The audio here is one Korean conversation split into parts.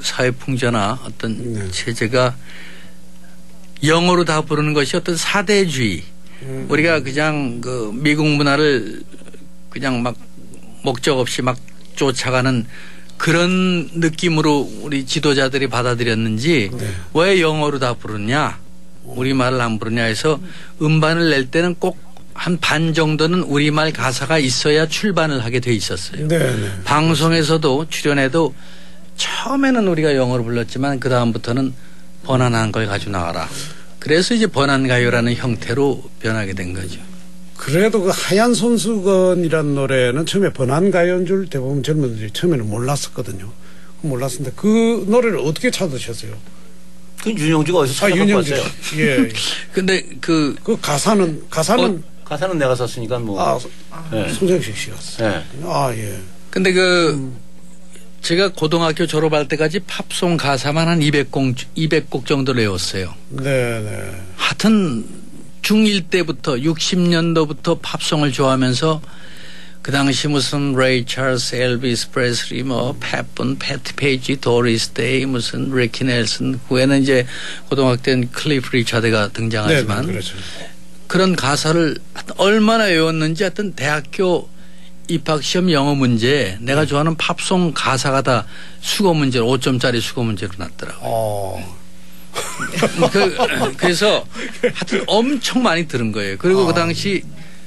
사회풍자나 어떤 체제가 영어로 다 부르는 것이 어떤 사대주의. 우리가 그냥 그 미국 문화를 그냥 막 목적 없이 막 쫓아가는 그런 느낌으로 우리 지도자들이 받아들였는지 왜 영어로 다 부르냐 우리말을 안 부르냐 해서 음반을 낼 때는 꼭 한 반 정도는 우리말 가사가 있어야 출반을 하게 돼 있었어요. 방송에서도 출연해도 처음에는 우리가 영어로 불렀지만 그 다음부터는 번안한 걸 가지고 나와라. 그래서 이제 번안가요라는 형태로 변하게 된 거죠. 그래도 그 하얀 손수건이라는 노래는 처음에 번안가요인 줄 대부분 젊은들이 처음에는 몰랐었거든요. 몰랐는데 그 노래를 어떻게 찾으셨어요? 그 윤영주가 어디서 찾아갖고 왔어요? 예. 근데 그 가사는 가사는 내가 썼으니까 뭐. 송정식 씨가 썼어요. 예. 근데 제가 고등학교 졸업할 때까지 팝송 가사만 한 200곡 정도 외웠어요. 네네. 하여튼 중1 때부터 60년도부터 팝송을 좋아하면서 그 당시 무슨 레이 찰스, 엘비스 프레슬리, 뭐 팻분, 패티 페이지, 도리스 데이, 무슨 리키 넬슨, 후에는 이제 고등학교 때는 클리프 리차드가 등장하지만 그렇죠. 그런 가사를 얼마나 외웠는지 하여튼 대학교 입학시험 영어 문제 내가 좋아하는 팝송 가사가 다 수거 문제로 5점짜리 수거 문제로 났더라고요. 그래서 하여튼 엄청 많이 들은 거예요. 그리고 그 당시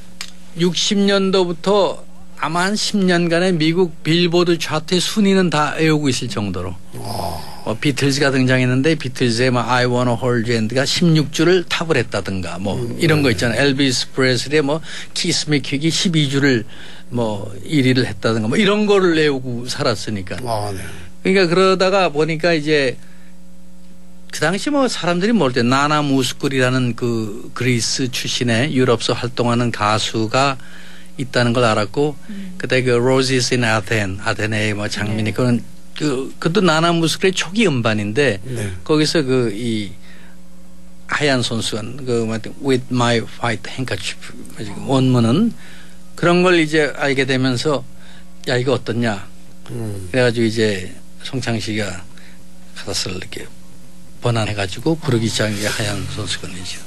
60년도부터 아마 한 10년간의 미국 빌보드 차트의 순위는 다 외우고 있을 정도로 비틀즈가 등장했는데 비틀즈의 뭐 I Wanna Hold You Hand가 16주를 탑을 했다든가 뭐 이런 거 있잖아요. 엘비스 프레슬리의 뭐 Kiss Me Quick이 12주를 뭐 1위를 했다든가 뭐 이런 거를 외우고 살았으니까. 그러니까 그러다가 보니까 이제 그 당시 뭐 사람들이 모를 때 나나 무스쿨이라는 그 그리스 출신의 유럽서 활동하는 가수가 있다는 걸 알았고 그때 그 Roses in 아테네의 뭐 장면이 그런 그것도 나나 무스쿨의 초기 음반인데 거기서 그 이 하얀 손수건 With My White Handkerchief 원문은 그런 걸 이제 알게 되면서 야 이거 어떻냐 그래가지고 이제 송창식이가 가사를 이렇게 번안해가지고 부르기 시작한 게 하얀 손수건이죠.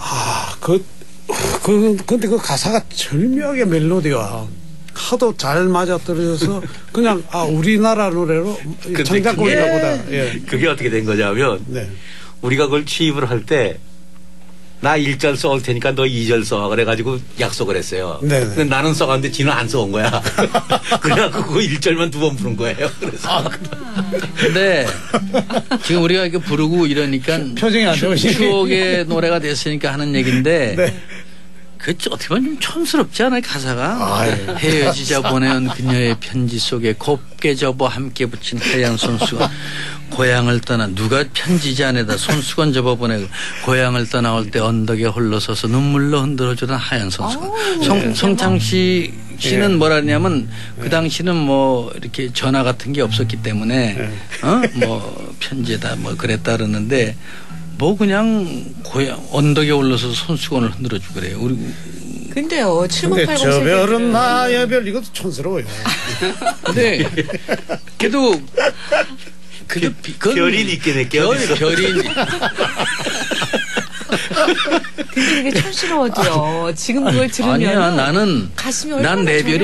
근데 그 가사가 절묘하게 멜로디와 하도 잘 맞아떨어져서 그냥 우리나라 노래로 창작곡이나 보다. 그게 어떻게 된 거냐면 우리가 그걸 취입을 할 때 나 1절 써올 테니까 너 2절 써 그래가지고 약속을 했어요. 근데 나는 써갔는데 지는 안 써온 거야. 그래갖고 그거 1절만 2번 부른 거예요. 그래서 근데 지금 우리가 이렇게 부르고 이러니까 표정이 안 좋으시네. 추억의 노래가 됐으니까 하는 얘기인데 그 어떻게 보면 좀 촌스럽지 않아요 가사가. 헤어지자 보내온 그녀의 편지 속에 곱게 접어 함께 붙인 하얀 손수건 고향을 떠나 누가 편지지 안에다 손수건 접어 보내고 고향을 떠나올 때 언덕에 홀로 서서 눈물로 흔들어주던 하얀 손수건. 송창식 씨는 뭐라냐면 그 당시는 뭐 이렇게 전화 같은 게 없었기 때문에 뭐 편지에다 뭐 그랬다 그러는데 뭐 그냥 고향 언덕에 올라서 손수건을 흔들어주고 그래요. 근데요, 7080 저 별은 나의 별 이것도 촌스러워요. 근데 그래도 별이 있겠네. 별이 근데 이게 촌스러워도요. 지금 그걸 들으면 아니야 나는 난 내 별이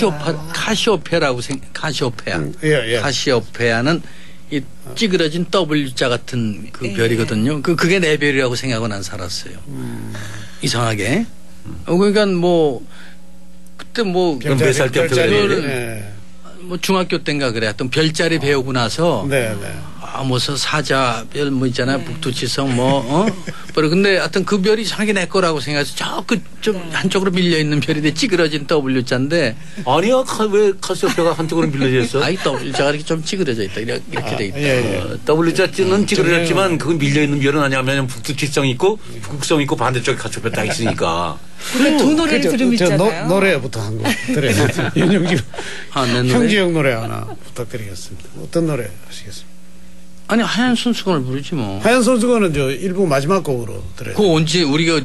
카시오페아는 이 찌그러진 W자 같은 그 별이거든요. 그게 내 별이라고 생각하고 난 살았어요. 이상하게. 그러니까 뭐 그때 뭐 몇 살 때부터 뭐 중학교 때인가 그래. 하여튼 별자리 배우고 나서 무슨 사자별 뭐 있잖아요. 북두칠성 근데 하여튼 그 별이 이상하게 내 거라고 생각해서 좀 한쪽으로 밀려 있는 별인데 찌그러진 W자인데 아니야 왜 카시오페아가 한쪽으로 밀려져 있어? 아이 W자가 이렇게 좀 찌그러져 있다 이렇게 돼 있다. W자는 찌그러졌지만 그건 밀려 있는 별은 아니야. 북두칠성 있고 북극성 있고 반대쪽에 카시오페아 딱 있으니까. 근데 두 노래를 들으면 있잖아요. 노래부터 한 곡 들어요. 윤영주 형제형 노래 하나 부탁드리겠습니다. 어떤 노래 하시겠습니까? 아니 하얀 손수건을 부르지 뭐. 하얀 손수건은 일부 마지막 곡으로 들어요. 그거 언제 우리가